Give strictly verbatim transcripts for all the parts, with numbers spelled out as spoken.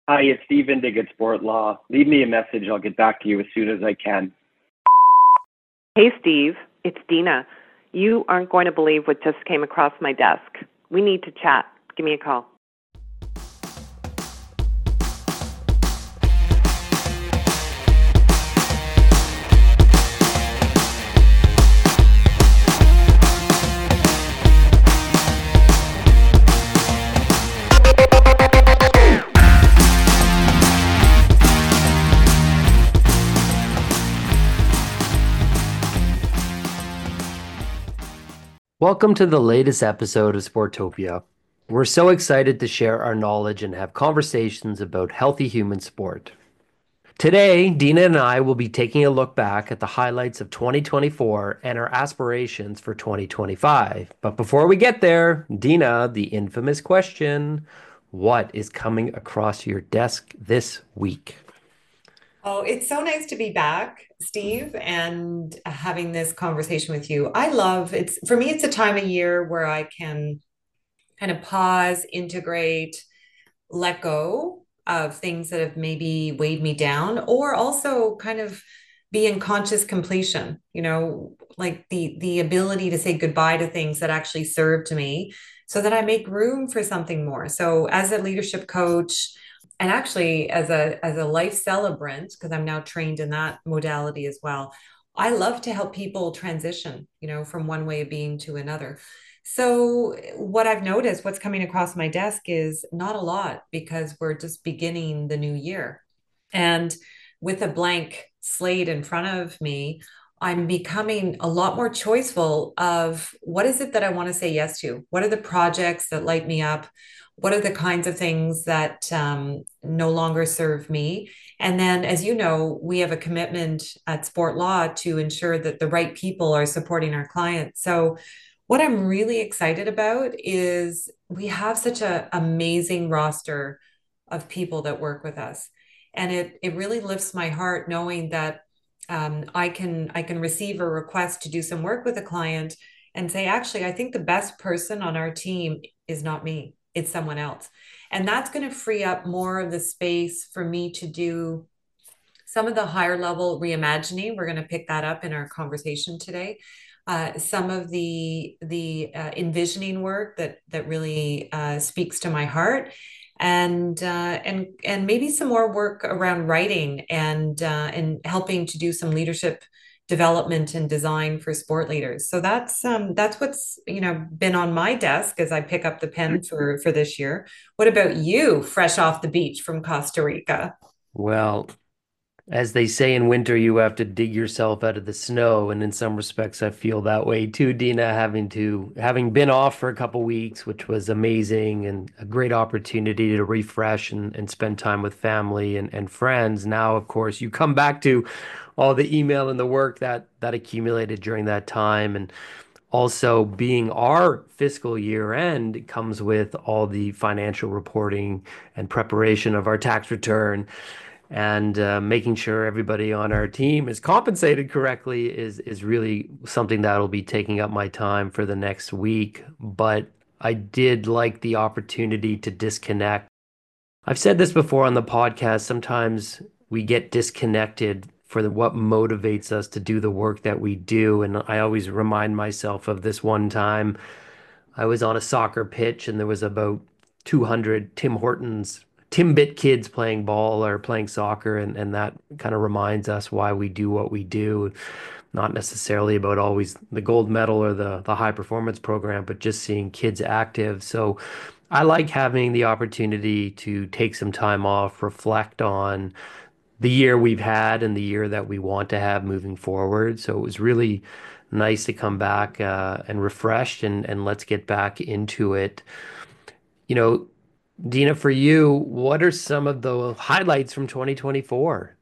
Hi, it's Steve Indig at Sport Law. Leave me a message. I'll get back to you as soon as I can. Hey, Steve. It's Dina. You aren't going to believe what just came across my desk. We need to chat. Give me a call. Welcome to the latest episode of Sportopia. We're so excited to share our knowledge and have conversations about healthy human sport. Today, Dina and I will be taking a look back at the highlights of twenty twenty-four and our aspirations for twenty twenty-five. But before we get there, Dina, the infamous question, what is coming across your desk this week? Oh, it's so nice to be back, Steve, and having this conversation with you. I love it's for me, it's a time of year where I can kind of pause, integrate, let go of things that have maybe weighed me down, or also kind of be in conscious completion, you know, like the the ability to say goodbye to things that actually serve to me so that I make room for something more. So as a leadership coach, and actually as a as a life celebrant, because I'm now trained in that modality as well, I love to help people transition, you know, from one way of being to another. So what I've noticed, what's coming across my desk is not a lot because we're just beginning the new year. And with a blank slate in front of me, I'm becoming a lot more choiceful of what is it that I want to say yes to? What are the projects that light me up? What are the kinds of things that um, no longer serve me? And then, as you know, we have a commitment at Sport Law to ensure that the right people are supporting our clients. So what I'm really excited about is we have such an amazing roster of people that work with us. And it it really lifts my heart knowing that um, I can I can receive a request to do some work with a client and say, actually, I think the best person on our team is not me, it's someone else. And that's going to free up more of the space for me to do some of the higher level reimagining. We're going to pick that up in our conversation today. Uh, some of the the uh, envisioning work that that really uh, speaks to my heart, and uh, and and maybe some more work around writing and uh, and helping to do some leadership development and design for sport leaders. So that's um, that's what's you know been on my desk as I pick up the pen for for this year. What about you, fresh off the beach from Costa Rica? Well, as they say in winter, you have to dig yourself out of the snow, and in some respects, I feel that way too, Dina, having to having been off for a couple weeks, which was amazing and a great opportunity to refresh and, and spend time with family and, and friends. Now, of course, you come back to all the email and the work that that accumulated during that time, and also being our fiscal year end comes with all the financial reporting and preparation of our tax return and uh, making sure everybody on our team is compensated correctly is is really something that'll be taking up my time for the next week. But I did like the opportunity to disconnect. I've said this before on the podcast. Sometimes we get disconnected for the, what motivates us to do the work that we do. And I always remind myself of this one time I was on a soccer pitch and there was about two hundred Tim Hortons Timbit kids playing ball or playing soccer, and, and that kind of reminds us why we do what we do. Not necessarily about always the gold medal or the, the high performance program, but just seeing kids active. So I like having the opportunity to take some time off, reflect on the year we've had and the year that we want to have moving forward. So it was really nice to come back uh, and refreshed and, and let's get back into it. You know, Dina, for you, what are some of the highlights from twenty twenty-four?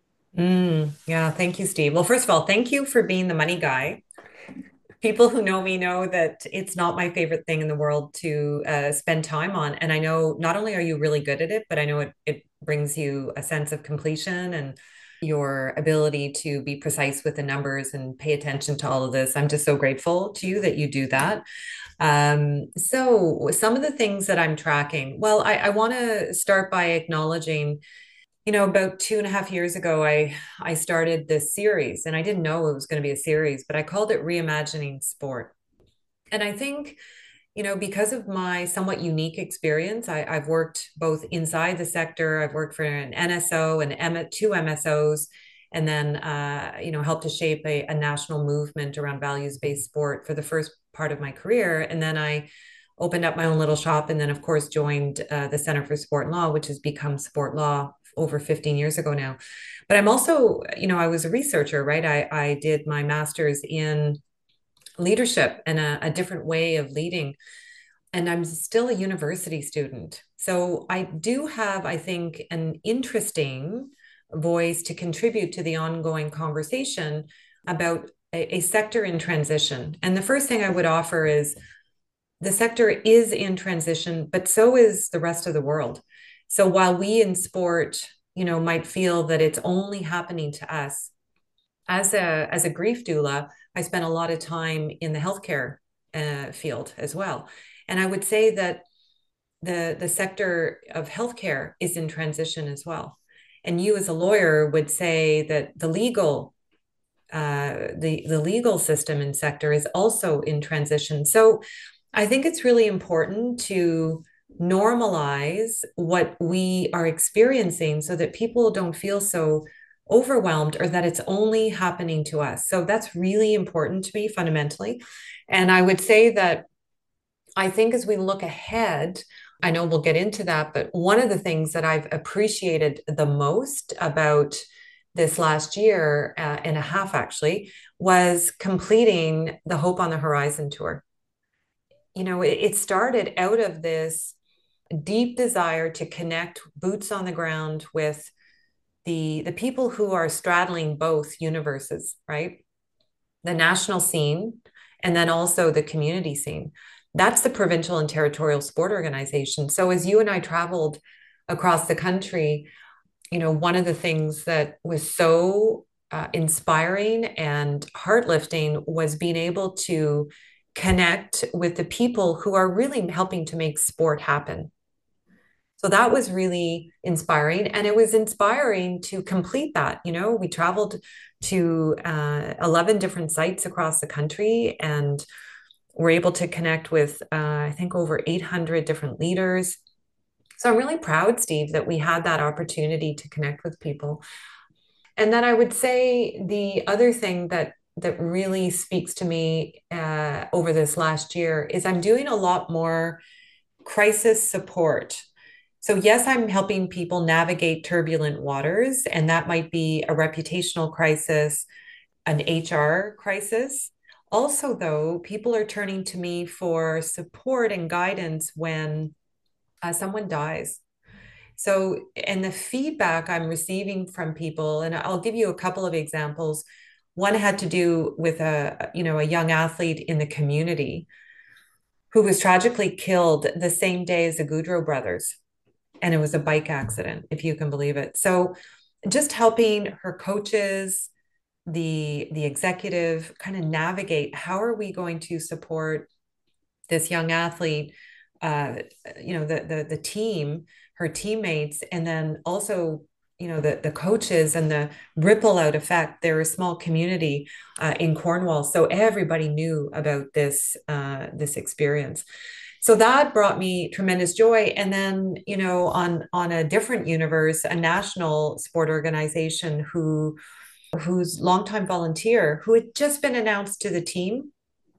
Mm, yeah, thank you, Steve. Well, first of all, thank you for being the money guy. People who know me know that it's not my favorite thing in the world to uh, spend time on. And I know not only are you really good at it, but I know it, it brings you a sense of completion and your ability to be precise with the numbers and pay attention to all of this. I'm just so grateful to you that you do that. Um, so some of the things that I'm tracking, well, I, I want to start by acknowledging, you know, about two and a half years ago, I I started this series, and I didn't know it was going to be a series, but I called it Reimagining Sport. And I think, you know, because of my somewhat unique experience, I, I've worked both inside the sector. I've worked for an N S O and M- two M S Os, and then, uh, you know, helped to shape a, a national movement around values-based sport for the first part of my career. And then I opened up my own little shop, and then, of course, joined uh, the Center for Sport and Law, which has become Sport Law over fifteen years ago now. But I'm also, you know, I was a researcher, right? I, I did my master's in leadership and a, a different way of leading. And I'm still a university student. So I do have, I think, an interesting voice to contribute to the ongoing conversation about a, a sector in transition. And the first thing I would offer is the sector is in transition, but so is the rest of the world. So while we in sport, you know, might feel that it's only happening to us, as a as a grief doula, I spent a lot of time in the healthcare uh, field as well, and I would say that the the sector of healthcare is in transition as well. And you, as a lawyer, would say that the legal uh, the the legal system and sector is also in transition. So I think it's really important to normalize what we are experiencing so that people don't feel so overwhelmed or that it's only happening to us. So that's really important to me fundamentally. And I would say that I think as we look ahead, I know we'll get into that, but one of the things that I've appreciated the most about this last year uh, and a half actually was completing the Hope on the Horizon tour. You know, it, it started out of this deep desire to connect boots on the ground with the the people who are straddling both universes, right? The national scene and then also the community scene. That's the provincial and territorial sport organization. So as you and I traveled across the country, you know, one of the things that was so uh, inspiring and heart lifting was being able to connect with the people who are really helping to make sport happen. So that was really inspiring. And it was inspiring to complete that. You know, we traveled to uh, eleven different sites across the country and were able to connect with, uh, I think, over eight hundred different leaders. So I'm really proud, Steve, that we had that opportunity to connect with people. And then I would say the other thing that that really speaks to me uh, over this last year is I'm doing a lot more crisis support. So, yes, I'm helping people navigate turbulent waters, and that might be a reputational crisis, an H R crisis. Also, though, people are turning to me for support and guidance when uh, someone dies. So, and the feedback I'm receiving from people, and I'll give you a couple of examples. One had to do with a, you know, a young athlete in the community who was tragically killed the same day as the Goudreau brothers. And it was a bike accident, if you can believe it. So just helping her coaches, the the executive kind of navigate how are we going to support this young athlete, uh, you know, the the the team, her teammates, and then also, you know, the the coaches and the ripple out effect. They're a small community uh, in Cornwall, so everybody knew about this uh, this experience. So that brought me tremendous joy. And then, you know, on on a different universe, a national sport organization who whose longtime volunteer who had just been announced to the team,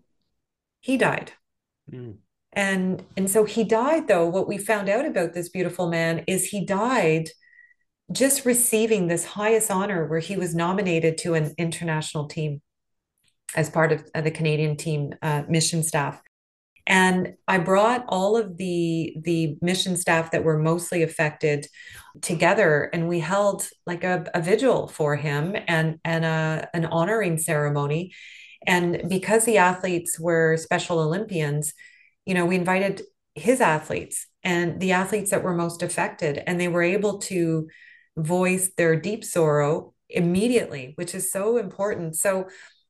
he died. Mm. And and so he died, though. What we found out about this beautiful man is he died just receiving this highest honor where he was nominated to an international team as part of the Canadian team uh, mission staff. And I brought all of the the mission staff that were mostly affected together, and we held like a, a vigil for him and and a, an honoring ceremony. And because the athletes were Special Olympians, you know, we invited his athletes and the athletes that were most affected, and they were able to voice their deep sorrow immediately, which is so important. So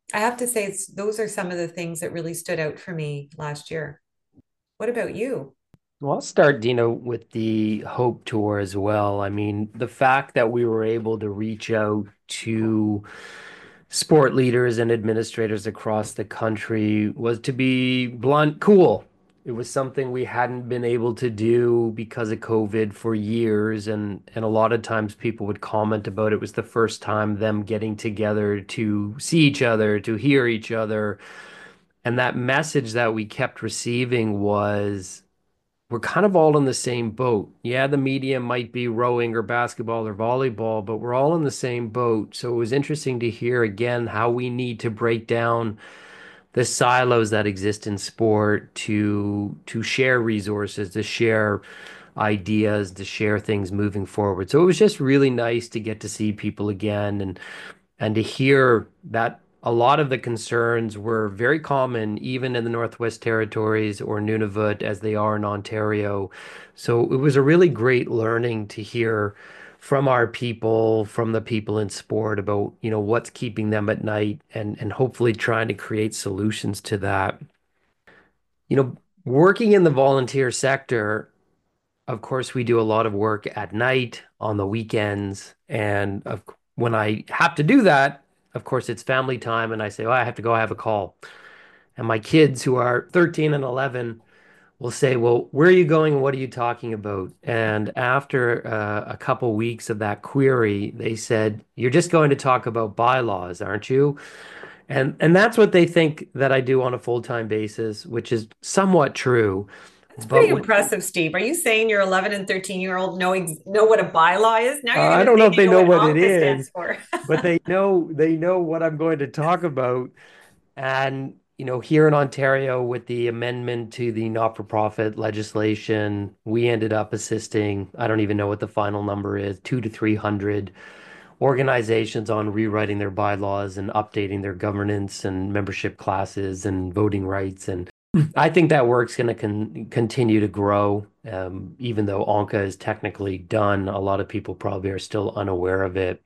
I have to say, it's, those are some of the things that really stood out for me last year. What about you? Well, I'll start, Dino, with the Hope Tour as well. I mean, the fact that we were able to reach out to sport leaders and administrators across the country was, to be blunt, cool. It was something we hadn't been able to do because of COVID for years, and and a lot of times people would comment about it was the first time them getting together to see each other, to hear each other. And that message that we kept receiving was we're kind of all in the same boat. Yeah, the media might be rowing or basketball or volleyball, but we're all in the same boat. So it was interesting to hear again how we need to break down the silos that exist in sport to to share resources, to share ideas, to share things moving forward. So it was just really nice to get to see people again and and to hear that a lot of the concerns were very common, even in the Northwest Territories or Nunavut, as they are in Ontario. So it was a really great learning to hear from our people, from the people in sport about, you know, what's keeping them at night and and hopefully trying to create solutions to that. You know, working in the volunteer sector, of course, we do a lot of work at night, on the weekends, and of, when I have to do that, of course, it's family time, and I say, "Oh, I have to go have a call." And my kids, who are thirteen and eleven, will say, "Well, where are you going and what are you talking about?" And after uh, a couple weeks of that query, they said, "You're just going to talk about bylaws, aren't you?" And and that's what they think that I do on a full-time basis, which is somewhat true. That's But pretty when impressive, Steve. Are you saying your eleven and thirteen year old know ex- know what a bylaw is? Now uh, you're going I to don't know say if they they know know what what it ANCA is, stands for. but they know they know what I'm going to talk about. And you know, here in Ontario, with the amendment to the not-for-profit legislation, we ended up assisting, I don't even know what the final number is, two to three hundred organizations on rewriting their bylaws and updating their governance and membership classes and voting rights. And I think that work's going to con continue to grow. Um, even though ANCA is technically done, a lot of people probably are still unaware of it.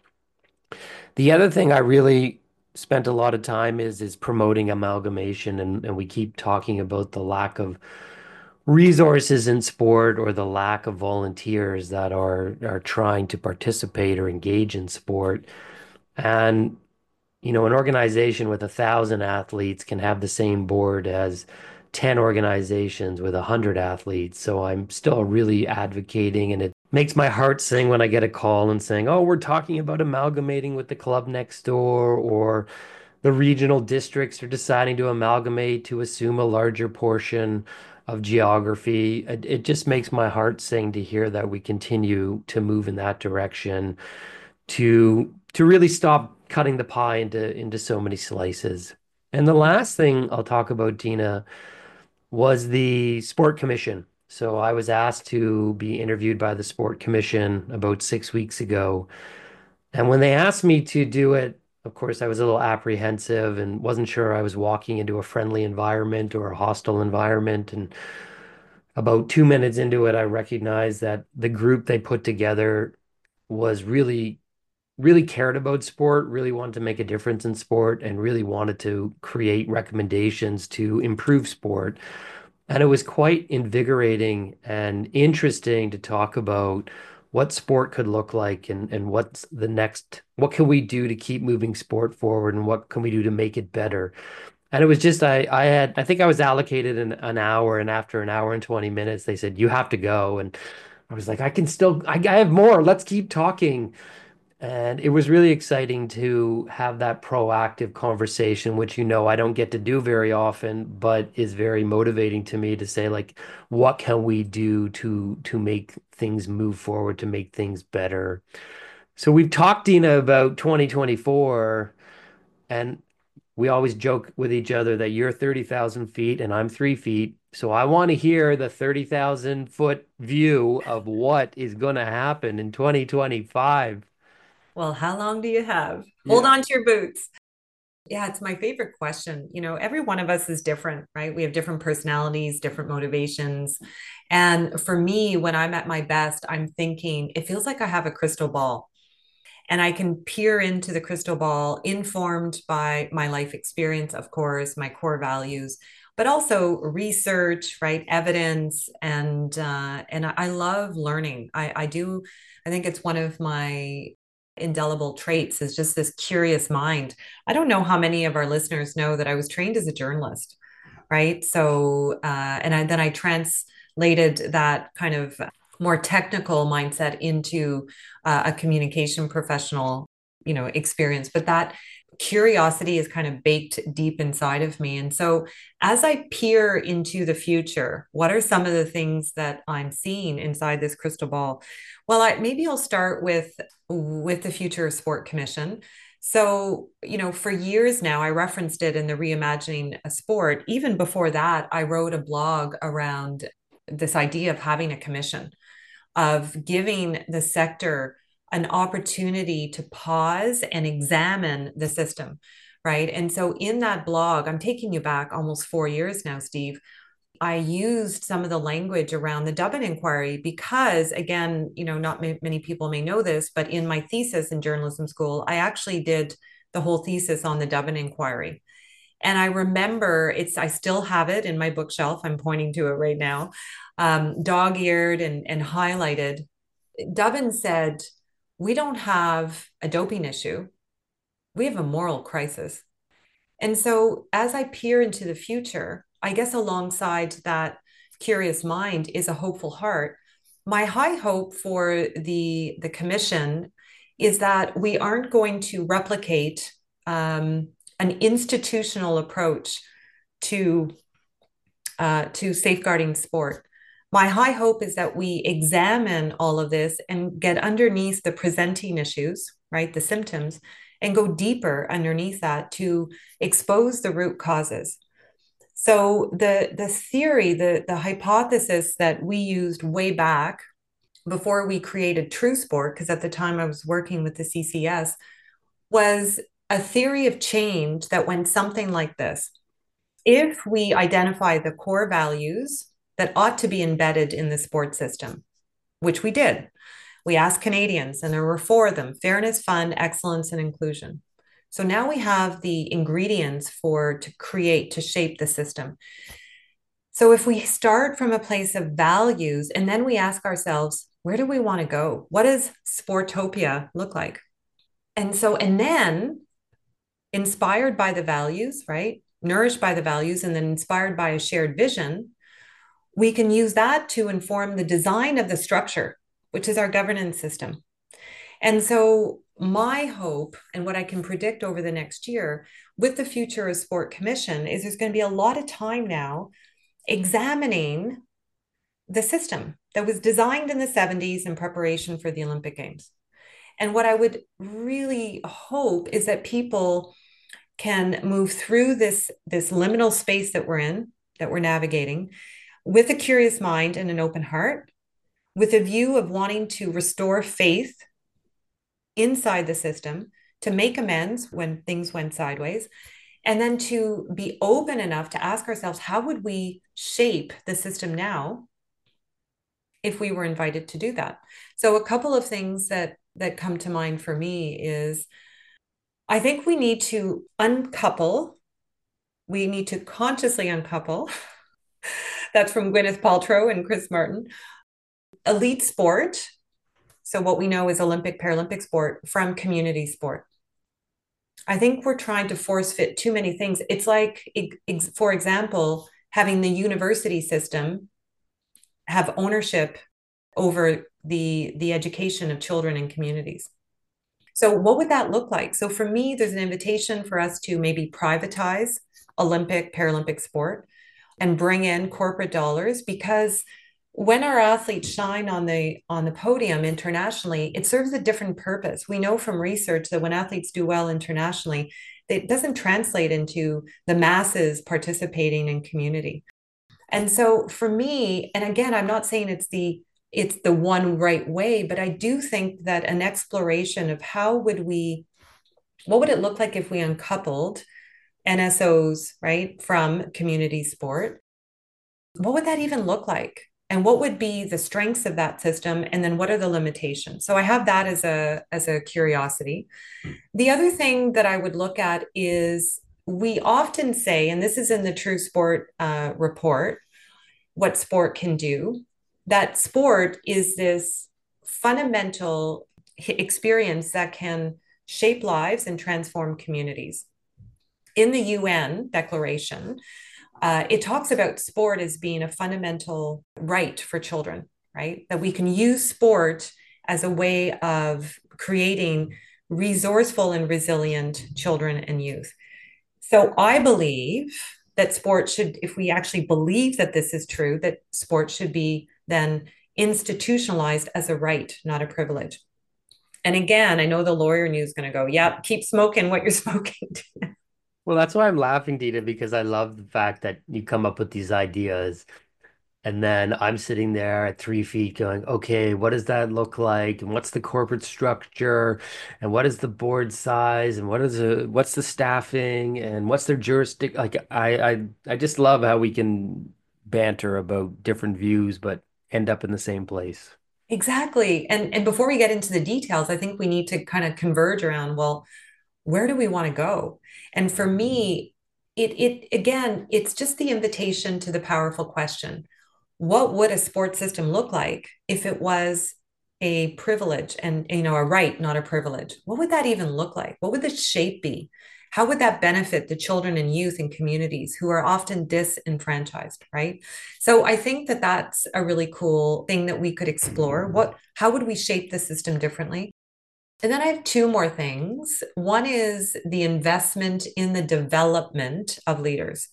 The other thing I really spent a lot of time is is promoting amalgamation, and, and we keep talking about the lack of resources in sport or the lack of volunteers that are are trying to participate or engage in sport. And you know, an organization with a thousand athletes can have the same board as ten organizations with a hundred athletes. So I'm still really advocating, and it makes my heart sing when I get a call and saying, "Oh, we're talking about amalgamating with the club next door," or the regional districts are deciding to amalgamate to assume a larger portion of geography. It, it just makes my heart sing to hear that we continue to move in that direction to to really stop cutting the pie into into so many slices. And the last thing I'll talk about, Dina, was the Sport Commission. So I was asked to be interviewed by the Sport Commission about six weeks ago. And when they asked me to do it, of course, I was a little apprehensive and wasn't sure I was walking into a friendly environment or a hostile environment. And about two minutes into it, I recognized that the group they put together was really really cared about sport, really wanted to make a difference in sport, and really wanted to create recommendations to improve sport. And it was quite invigorating and interesting to talk about what sport could look like and, and what's the next, what can we do to keep moving sport forward and what can we do to make it better. And it was just, I, I had, I think I was allocated an, an hour, and after an hour and twenty minutes, they said, you have to go. And I was like, I can still, I, I have more. Let's keep talking. And it was really exciting to have that proactive conversation, which, you know, I don't get to do very often, but is very motivating to me to say, like, what can we do to to make things move forward, to make things better? So we've talked, Dina, about twenty twenty-four, and we always joke with each other that you're thirty thousand feet and I'm three feet. So I want to hear the thirty thousand foot view of what is going to happen in twenty twenty-five. Well, how long do you have? Hold Yeah. on to your boots. Yeah, it's my favorite question. You know, every one of us is different, right? We have different personalities, different motivations. And for me, when I'm at my best, I'm thinking, it feels like I have a crystal ball. And I can peer into the crystal ball, informed by my life experience, of course, my core values, but also research, right? Evidence. And, uh, and I love learning. I, I do, I think it's one of my indelible traits is just this curious mind. I don't know how many of our listeners know that I was trained as a journalist, right? So, uh, and I, then I translated that kind of more technical mindset into uh, a communication professional, you know, experience. But that curiosity is kind of baked deep inside of me. And so as I peer into the future, what are some of the things that I'm seeing inside this crystal ball? Well, I, maybe I'll start with with the Future of Sport Commission. So, you know, for years now, I referenced it in the Reimagining a Sport. Even before that, I wrote a blog around this idea of having a commission, of giving the sector an opportunity to pause and examine the system, right? And so in that blog, I'm taking you back almost four years now, Steve. I used some of the language around the Dubbin Inquiry because, again, you know, not m- many people may know this, but in my thesis in journalism school, I actually did the whole thesis on the Dubbin Inquiry. And I remember it's, I still have it in my bookshelf. I'm pointing to it right now, um, dog eared and, and highlighted. Dubbin said, we don't have a doping issue, we have a moral crisis. And so as I peer into the future, I guess alongside that curious mind is a hopeful heart. My high hope for the, the commission is that we aren't going to replicate um, an institutional approach to, uh, to safeguarding sport. My high hope is that we examine all of this and get underneath the presenting issues, right, the symptoms, and go deeper underneath that to expose the root causes. So the, the theory, the, the hypothesis that we used way back before we created True Sport, because at the time I was working with the C C S, was a theory of change that went something like this. If we identify the core values that ought to be embedded in the sport system, which we did, we asked Canadians, and there were four of them: fairness, fun, excellence, and inclusion. So now we have the ingredients for to create, to shape the system. So if we start from a place of values and then we ask ourselves, where do we want to go? What does Sportopia look like? And so, and then inspired by the values, right? Nourished by the values, and then inspired by a shared vision, we can use that to inform the design of the structure, which is our governance system. And so my hope and what I can predict over the next year with the Future of Sport Commission is there's going to be a lot of time now examining the system that was designed in the seventies in preparation for the Olympic Games. And what I would really hope is that people can move through this, this liminal space that we're in, that we're navigating, with a curious mind and an open heart, with a view of wanting to restore faith inside the system, to make amends when things went sideways, and then to be open enough to ask ourselves, how would we shape the system now if we were invited to do that? So a couple of things that that come to mind for me is, I think we need to uncouple, we need to consciously uncouple, that's from Gwyneth Paltrow and Chris Martin, elite sport, so what we know is Olympic, Paralympic sport, from community sport. I think we're trying to force fit too many things. It's like, for example, having the university system have ownership over the, the education of children in communities. So what would that look like? So for me, there's an invitation for us to maybe privatize Olympic, Paralympic sport and bring in corporate dollars, because when our athletes shine on the on the podium internationally, it serves a different purpose. We know from research that when athletes do well internationally, it doesn't translate into the masses participating in community. And so for me, and again, I'm not saying it's the it's the one right way, but I do think that an exploration of how would we, what would it look like if we uncoupled N S Os, right, from community sport? What would that even look like? and what would be the strengths of that system, and then what are the limitations? So I have that as a as a curiosity. The other thing that I would look at is we often say, and this is in the True Sport uh, report, what sport can do, that sport is this fundamental experience that can shape lives and transform communities. In the U N Declaration, uh, it talks about sport as being a fundamental right for children, right? That we can use sport as a way of creating resourceful and resilient children and youth. So I believe that sport should, if we actually believe that this is true, that sport should be then institutionalized as a right, not a privilege. And again, I know the lawyer in you is going to go, yeah, keep smoking what you're smoking. Well, that's why I'm laughing, Dina, because I love the fact that you come up with these ideas. And then I'm sitting there at three feet going, okay, what does that look like? And what's the corporate structure? And what is the board size? And what is the what's the staffing? And what's their jurisdiction? Like I, I I just love how we can banter about different views, but end up in the same place. Exactly. And and before we get into the details, I think we need to kind of converge around, well, where do we want to go? And for me, it it again, it's just the invitation to the powerful question. What would a sports system look like if it was a privilege and, you know, a right, not a privilege? What would that even look like? What would the shape be? How would that benefit the children and youth and communities who are often disenfranchised, right? So I think that that's a really cool thing that we could explore. What, how would we shape the system differently? And then I have two more things. One is the investment in the development of leaders.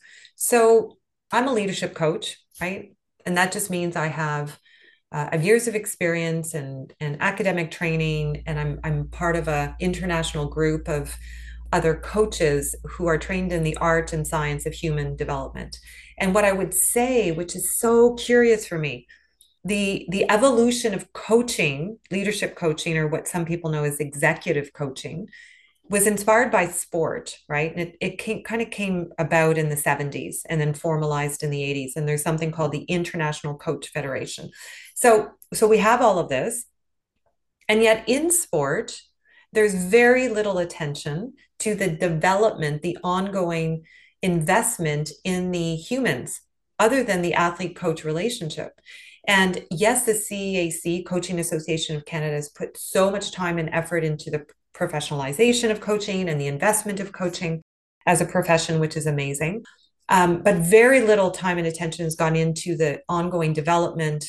So I'm a leadership coach, right? And that just means I have uh, I have years of experience and, and academic training, and I'm I'm part of an international group of other coaches who are trained in the art and science of human development. And what I would say, which is so curious for me, the the evolution of coaching, leadership coaching, or what some people know as executive coaching, was inspired by sport, right? And it, it came, kind of came about in the seventies and then formalized in the eighties. And there's something called the International Coach Federation. So, so we have all of this. And yet in sport, there's very little attention to the development, the ongoing investment in the humans, other than the athlete-coach relationship. And yes, the C A C, Coaching Association of Canada, has put so much time and effort into the professionalization of coaching and the investment of coaching as a profession, which is amazing. Um, but very little time and attention has gone into the ongoing development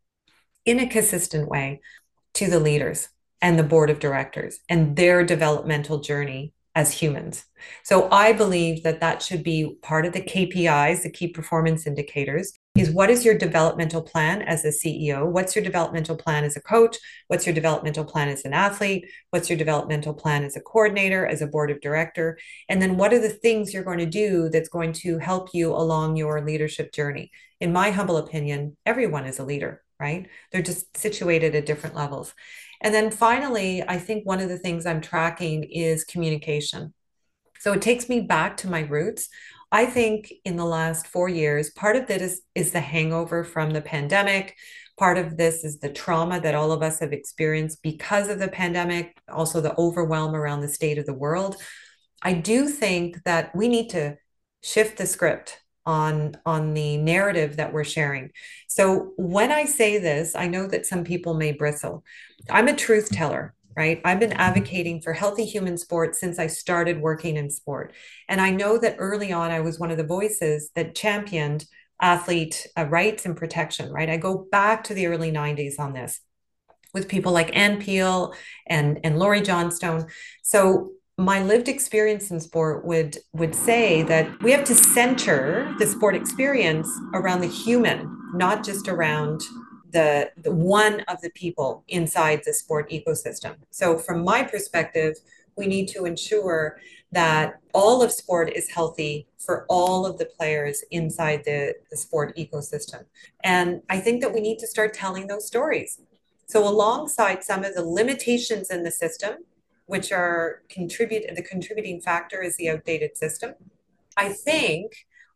in a consistent way to the leaders and the board of directors and their developmental journey as humans. So I believe that that should be part of the K P Is, the key performance indicators, is what is your developmental plan as a C E O? What's your developmental plan as a coach? What's your developmental plan as an athlete? What's your developmental plan as a coordinator, as a board of director? And then what are the things you're going to do that's going to help you along your leadership journey? In my humble opinion, everyone is a leader, right? They're just situated at different levels. And then finally, I think one of the things I'm tracking is communication. So it takes me back to my roots. I think in the last four years, part of this is, is the hangover from the pandemic. Part of this is the trauma that all of us have experienced because of the pandemic, also the overwhelm around the state of the world. I do think that we need to shift the script on, on the narrative that we're sharing. So when I say this, I know that some people may bristle. I'm a truth teller, right? I've been advocating for healthy human sport since I started working in sport. And I know that early on, I was one of the voices that championed athlete uh, rights and protection, right? I go back to the early nineties on this with people like Ann Peel and, and Laurie Johnstone. So my lived experience in sport would, would say that we have to center the sport experience around the human, not just around The, the one of the people inside the sport ecosystem. So from my perspective, we need to ensure that all of sport is healthy for all of the players inside the, the sport ecosystem. And I think that we need to start telling those stories. So alongside some of the limitations in the system, which are contribute, the contributing factor is the outdated system, I think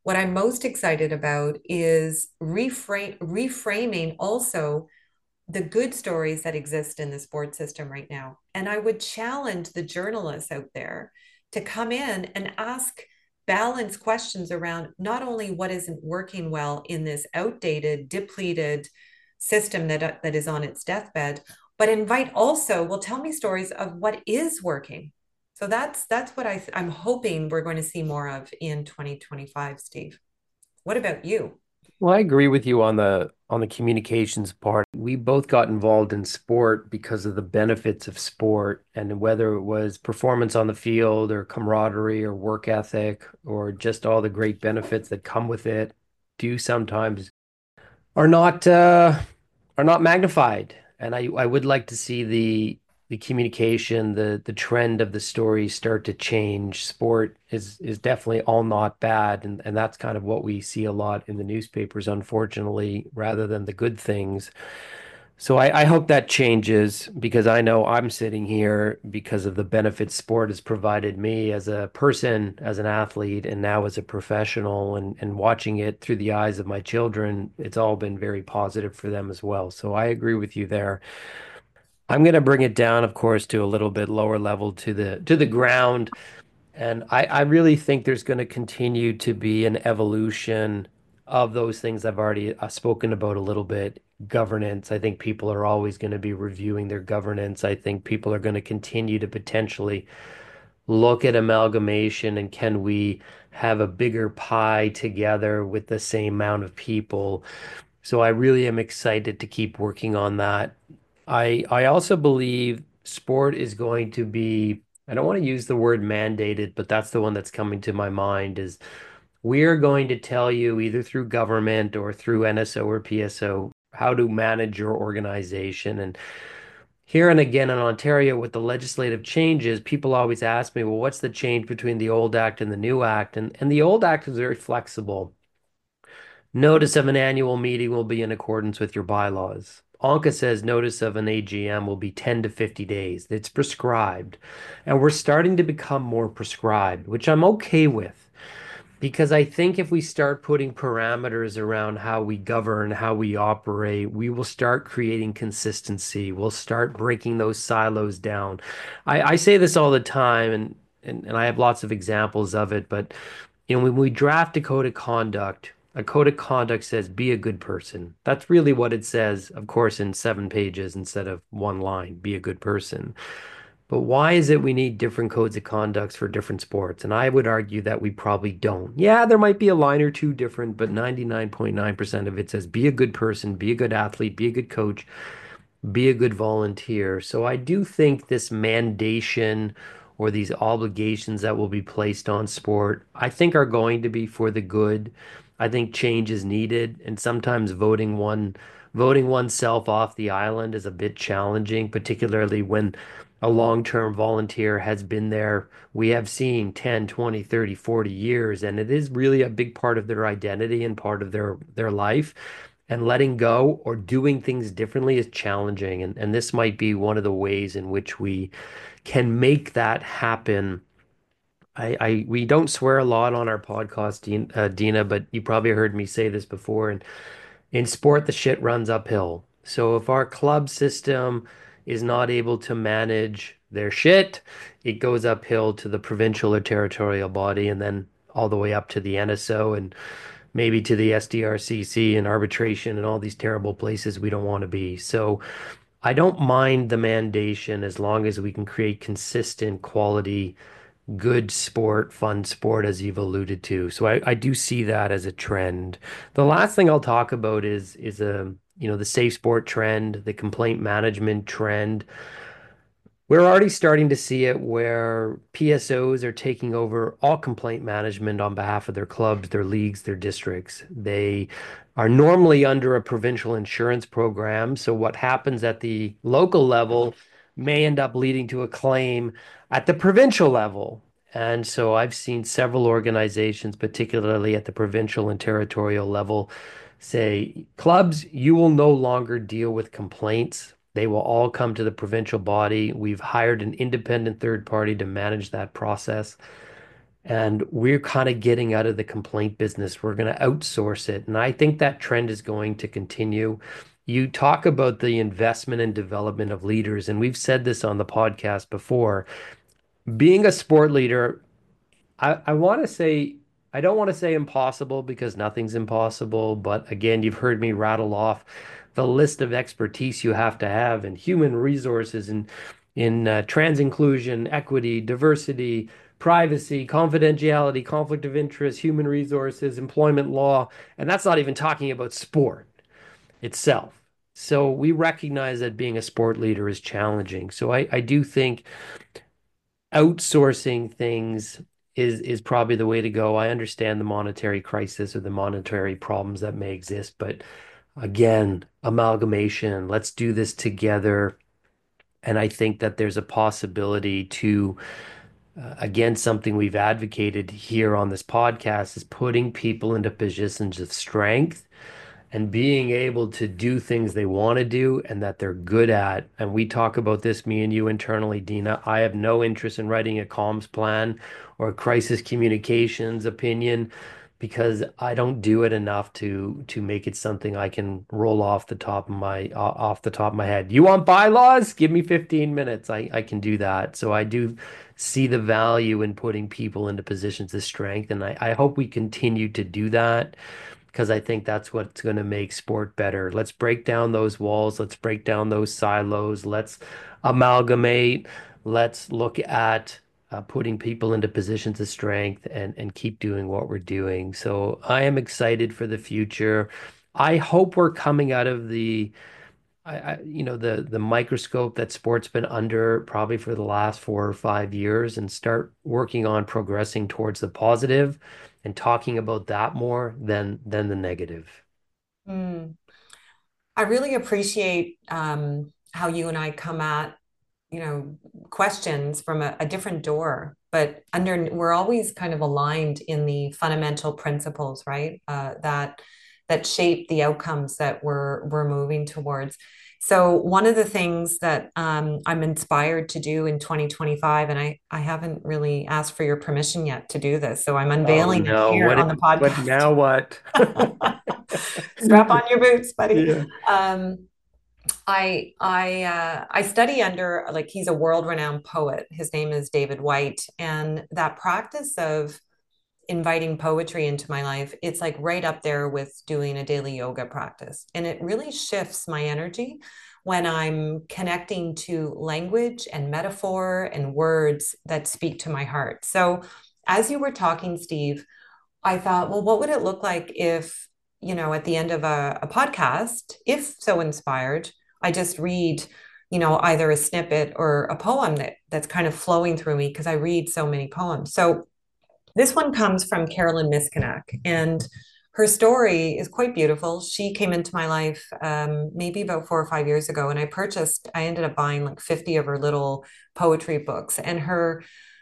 What I'm most excited about is reframe, reframing also the good stories that exist in the sports system right now. And I would challenge the journalists out there to come in and ask balanced questions around not only what isn't working well in this outdated, depleted system that, that is on its deathbed, but invite also, well, tell me stories of what is working. So that's that's what I I'm hoping we're going to see more of in twenty twenty-five, Steve. What about you? Well, I agree with you on the on the communications part. We both got involved in sport because of the benefits of sport, and whether it was performance on the field or camaraderie or work ethic or just all the great benefits that come with it, do sometimes are not uh, are not magnified. And I, I would like to see the the communication, the the trend of the stories start to change. Sport is is definitely all not bad, and, and that's kind of what we see a lot in the newspapers, unfortunately, rather than the good things. So I, I hope that changes because I know I'm sitting here because of the benefits sport has provided me as a person, as an athlete, and now as a professional, and, and watching it through the eyes of my children, it's all been very positive for them as well. So I agree with you there. I'm going to bring it down, of course, to a little bit lower level to the to the ground. And I, I really think there's going to continue to be an evolution of those things I've already uh, spoken about a little bit. Governance. I think people are always going to be reviewing their governance. I think people are going to continue to potentially look at amalgamation and can we have a bigger pie together with the same amount of people. So I really am excited to keep working on that. I I also believe sport is going to be, I don't want to use the word mandated, but that's the one that's coming to my mind is we're going to tell you either through government or through N S O or P S O how to manage your organization. And here and again in Ontario with the legislative changes, people always ask me, well, what's the change between the old act and the new act? And and the old act is very flexible. Notice of an annual meeting will be in accordance with your bylaws. Anka says notice of an A G M will be ten to fifty days. It's prescribed. And we're starting to become more prescribed, which I'm okay with. Because I think if we start putting parameters around how we govern, how we operate, we will start creating consistency. We'll start breaking those silos down. I, I say this all the time, and, and, and I have lots of examples of it, but you know, when we draft a code of conduct, a code of conduct says be a good person. That's really what it says, of course, in seven pages instead of one line, be a good person. But why is it we need different codes of conducts for different sports? And I would argue that we probably don't. Yeah, there might be a line or two different, but ninety-nine point nine percent of it says be a good person, be a good athlete, be a good coach, be a good volunteer. So I do think this mandation or these obligations that will be placed on sport, I think are going to be for the good. I think change is needed, and sometimes voting one voting oneself off the island is a bit challenging, particularly when a long-term volunteer has been there. We have seen ten, twenty, thirty, forty years, and it is really a big part of their identity and part of their their life. And letting go or doing things differently is challenging. And, and this might be one of the ways in which we can make that happen. I, I we don't swear a lot on our podcast, Dean, uh, Dina, but you probably heard me say this before. And in sport, the shit runs uphill. So if our club system is not able to manage their shit, it goes uphill to the provincial or territorial body and then all the way up to the N S O and maybe to the S D R C C and arbitration and all these terrible places we don't want to be. So I don't mind the mandation as long as we can create consistent quality, good sport, fun sport, as you've alluded to. So I, I do see that as a trend. The last thing I'll talk about is is a you know the safe sport trend, the complaint management trend. We're already starting to see it where P S Os are taking over all complaint management on behalf of their clubs, their leagues, their districts. They are normally under a provincial insurance program. So what happens at the local level may end up leading to a claim at the provincial level. And so I've seen several organizations, particularly at the provincial and territorial level, say, clubs, you will no longer deal with complaints. They will all come to the provincial body. We've hired an independent third party to manage that process. And we're kind of getting out of the complaint business. We're going to outsource it. And I think that trend is going to continue. You talk about the investment and development of leaders, and we've said this on the podcast before. Being a sport leader, I, I want to say, I don't want to say impossible because nothing's impossible. But again, you've heard me rattle off the list of expertise you have to have in human resources and in uh, trans inclusion, equity, diversity, privacy, confidentiality, conflict of interest, human resources, employment law. And that's not even talking about sport itself. So we recognize that being a sport leader is challenging. So I, I do think outsourcing things is is probably the way to go. I understand the monetary crisis or the monetary problems that may exist, but again, amalgamation, let's do this together. And I think that there's a possibility to, uh, again, something we've advocated here on this podcast is putting people into positions of strength and being able to do things they want to do and that they're good at. And we talk about this, me and you internally, Dina. I have no interest in writing a comms plan or a crisis communications opinion because I don't do it enough to to make it something I can roll off the top of my uh, off the top of my head. You want bylaws? Give me fifteen minutes. I, I can do that. So I do see the value in putting people into positions of strength. And I, I hope we continue to do that because I think that's what's going to make sport better. Let's break down those walls. Let's break down those silos. Let's amalgamate. Let's look at uh, putting people into positions of strength and, and keep doing what we're doing. So I am excited for the future. I hope we're coming out of the I, I, you know, the the microscope that sport's been under probably for the last four or five years and start working on progressing towards the positive and talking about that more than than the negative. Mm. I really appreciate um, how you and I come at, you know, questions from a, a different door, but under we're always kind of aligned in the fundamental principles, right? Uh, that that shape the outcomes that we're we're moving towards. So one of the things that um, I'm inspired to do in twenty twenty-five, and I I haven't really asked for your permission yet to do this, so I'm Oh unveiling it no, here what on the what podcast. now what? Strap on your boots, buddy. Yeah. Um, I I uh, I study under like he's a world-renowned poet. His name is David Whyte, and that practice of inviting poetry into my life, it's like right up there with doing a daily yoga practice, and it really shifts my energy when I'm connecting to language and metaphor and words that speak to my heart. So, as you were talking, Steve, I thought, well, what would it look like if, you know, at the end of a, a podcast, if so inspired, I just read, you know, either a snippet or a poem that that's kind of flowing through me because I read so many poems. So this one comes from Carolyn Miskinak, and her story is quite beautiful. She came into my life um, maybe about four or five years ago, and I purchased, I ended up buying like fifty of her little poetry books. And her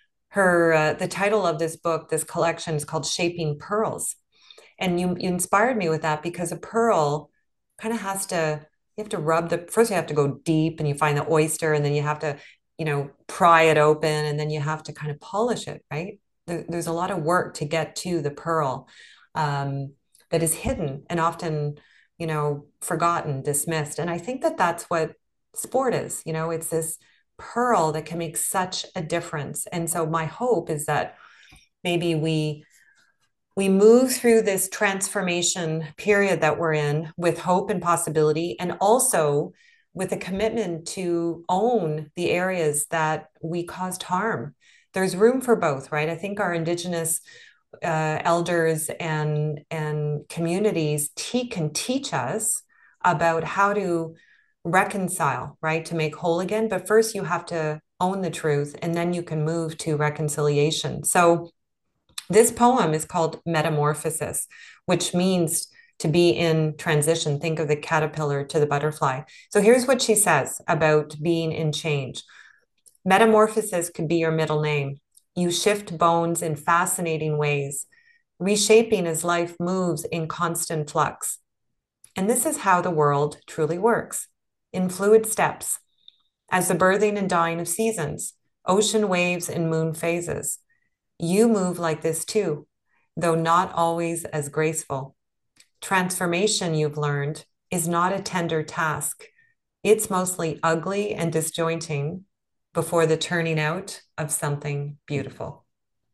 her uh, the title of this book, this collection, is called Shaping Pearls. And you, you inspired me with that because a pearl kind of has to, you have to rub the, first you have to go deep and you find the oyster, and then you have to, you know, pry it open, and then you have to kind of polish it, right? There, there's a lot of work to get to the pearl um, that is hidden and often, you know, forgotten, dismissed. And I think that that's what sport is. You know, it's this pearl that can make such a difference. And so my hope is that maybe we we move through this transformation period that we're in with hope and possibility, and also with a commitment to own the areas that we caused harm. There's room for both, right? I think our Indigenous uh, elders and and communities te- can teach us about how to reconcile, right? To make whole again. But first, you have to own the truth, and then you can move to reconciliation. So this poem is called Metamorphosis, which means to be in transition. Think of the caterpillar to the butterfly. So here's what she says about being in change. Metamorphosis could be your middle name. You shift bones in fascinating ways, reshaping as life moves in constant flux. And this is how the world truly works, in fluid steps, as the birthing and dying of seasons, ocean waves and moon phases. You move like this too, though not always as graceful. Transformation, you've learned, is not a tender task. It's mostly ugly and disjointing before the turning out of something beautiful.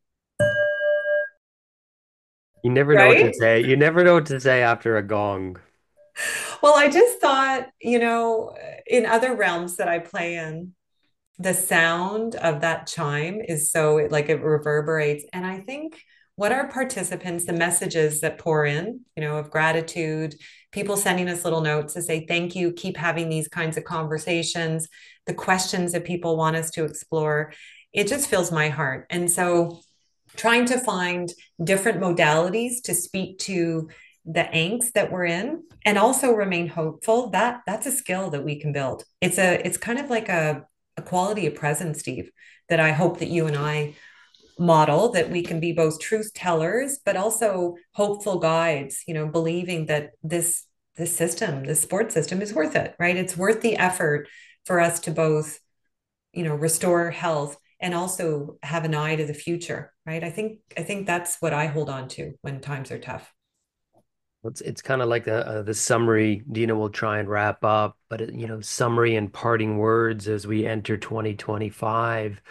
You never know what to Right? say. You never know what to say after a gong. Well, I just thought, you know, in other realms that I play in, the sound of that chime is so like it reverberates. And I think what our participants, the messages that pour in, you know, of gratitude, people sending us little notes to say thank you, keep having these kinds of conversations, the questions that people want us to explore, it just fills my heart. And so trying to find different modalities to speak to the angst that we're in and also remain hopeful, that that's a skill that we can build. It's a it's kind of like a, a quality of presence, Steve, that I hope that you and I model, that we can be both truth tellers but also hopeful guides, you know, believing that this this system, this sports system is worth it, right? It's worth the effort for us to both, you know, restore health and also have an eye to the future, right? I think I think that's what I hold on to when times are tough. It's it's kind of like the uh, the summary. Dina will try and wrap up, but it, you know, summary and parting words as we enter twenty twenty-five.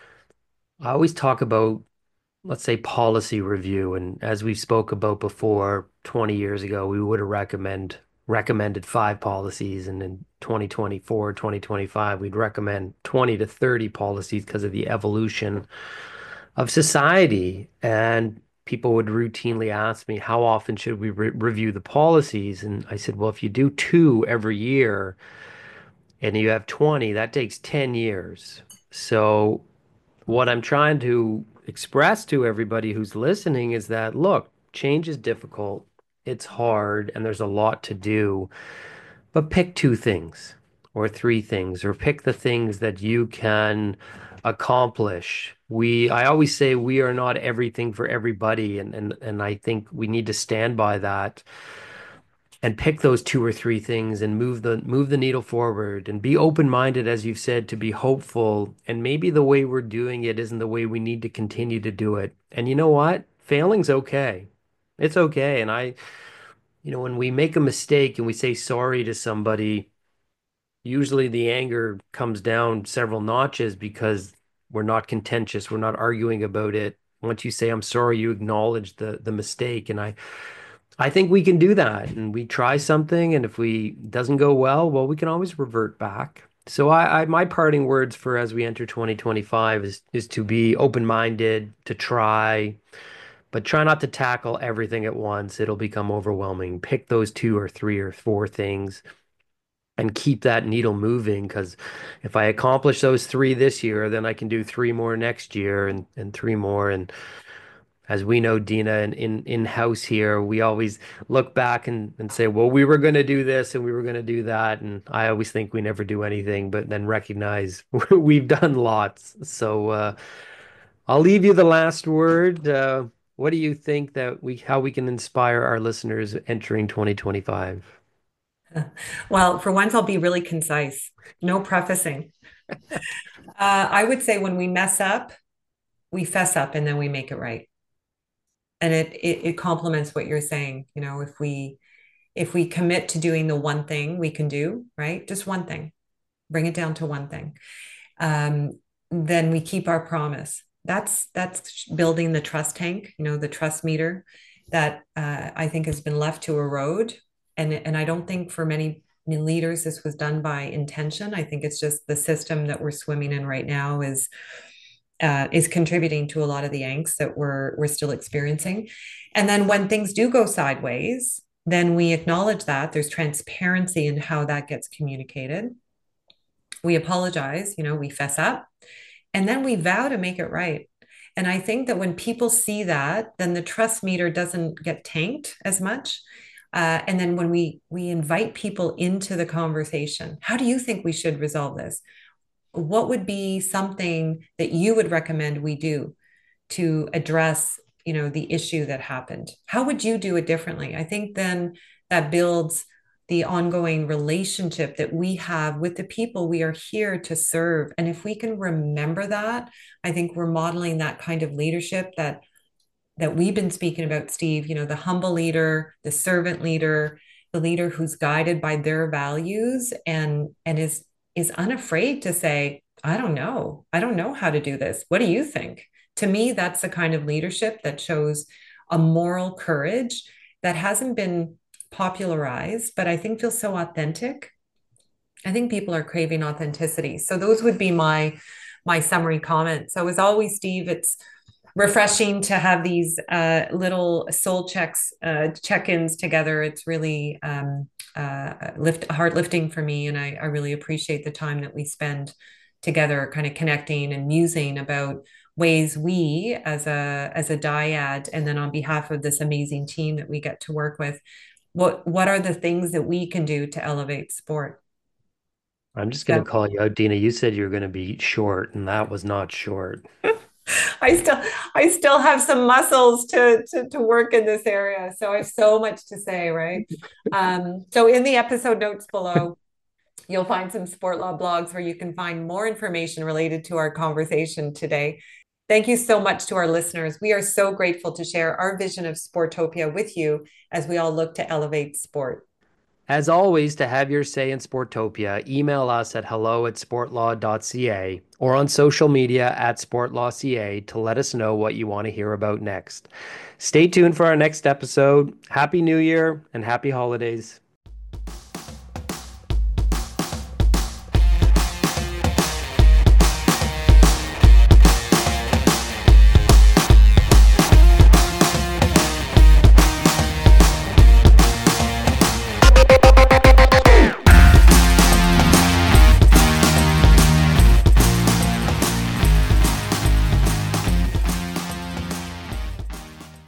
I always talk about, let's say, policy review, and as we spoke about before, twenty years ago, we would have recommend recommended five policies, and in twenty twenty-four, twenty twenty-five, we'd recommend twenty to thirty policies because of the evolution of society. And people would routinely ask me, how often should we re review the policies? And I said, well, if you do two every year and you have twenty, that takes ten years. So what I'm trying to express to everybody who's listening is that, look, change is difficult, it's hard, and there's a lot to do, but pick two things or three things, or pick the things that you can accomplish. We, I always say we are not everything for everybody, and and and I think we need to stand by that and pick those two or three things and move the move the needle forward and be open-minded, as you've said, to be hopeful. And maybe the way we're doing it isn't the way we need to continue to do it. And you know what? Failing's okay. It's okay. And I, you know, when we make a mistake and we say sorry to somebody, usually the anger comes down several notches because we're not contentious, we're not arguing about it. Once you say I'm sorry, you acknowledge the the mistake. And I I think we can do that. And we try something, and if we doesn't go well, well, we can always revert back. So I, I my parting words for as we enter twenty twenty-five is is to be open-minded, to try, but try not to tackle everything at once. It'll become overwhelming. Pick those two or three or four things and keep that needle moving. Because if I accomplish those three this year, then I can do three more next year, and, and three more. And as we know, Dina, and in, in house here, we always look back and, and say, well, we were going to do this and we were going to do that. And I always think we never do anything, but then recognize we've done lots. So uh, I'll leave you the last word. Uh, what do you think that we, how we can inspire our listeners entering twenty twenty-five? Well, for once, I'll be really concise. No prefacing. Uh, I would say when we mess up, we fess up and then we make it right. And it, it it complements what you're saying. You know, if we if we commit to doing the one thing we can do, right? Just one thing, bring it down to one thing. Um, then we keep our promise. That's that's building the trust tank, you know, the trust meter that uh, I think has been left to erode. And and I don't think for many leaders this was done by intention. I think it's just the system that we're swimming in right now is uh, is contributing to a lot of the angst that we're we're still experiencing. And then when things do go sideways, then we acknowledge that there's transparency in how that gets communicated. We apologize, you know, we fess up, and then we vow to make it right. And I think that when people see that, then the trust meter doesn't get tanked as much. Uh, and then when we we invite people into the conversation, how do you think we should resolve this? What would be something that you would recommend we do to address, you know, the issue that happened? How would you do it differently? I think then that builds the ongoing relationship that we have with the people we are here to serve. And if we can remember that, I think we're modeling that kind of leadership that that we've been speaking about, Steve, you know, the humble leader, the servant leader, the leader who's guided by their values and and is is unafraid to say, I don't know. I don't know how to do this. What do you think? To me, that's the kind of leadership that shows a moral courage that hasn't been popularized, but I think feels so authentic. I think people are craving authenticity. So those would be my my summary comments. So as always, Steve, it's refreshing to have these uh, little soul checks, uh, check-ins together. It's really um, uh, lift heart lifting for me, and I, I really appreciate the time that we spend together, kind of connecting and musing about ways we, as a as a dyad, and then on behalf of this amazing team that we get to work with, what what are the things that we can do to elevate sport? I'm just going So to call you out, Dina. You said you were going to be short, and that was not short. I still I still have some muscles to, to to work in this area. So I have so much to say, right? Um, so in the episode notes below, you'll find some sport law blogs where you can find more information related to our conversation today. Thank you so much to our listeners. We are so grateful to share our vision of Sportopia with you as we all look to elevate sport. As always, to have your say in Sportopia, email us at hello at sportlaw dot c a or on social media at sportlawca to let us know what you want to hear about next. Stay tuned for our next episode. Happy New Year and happy holidays.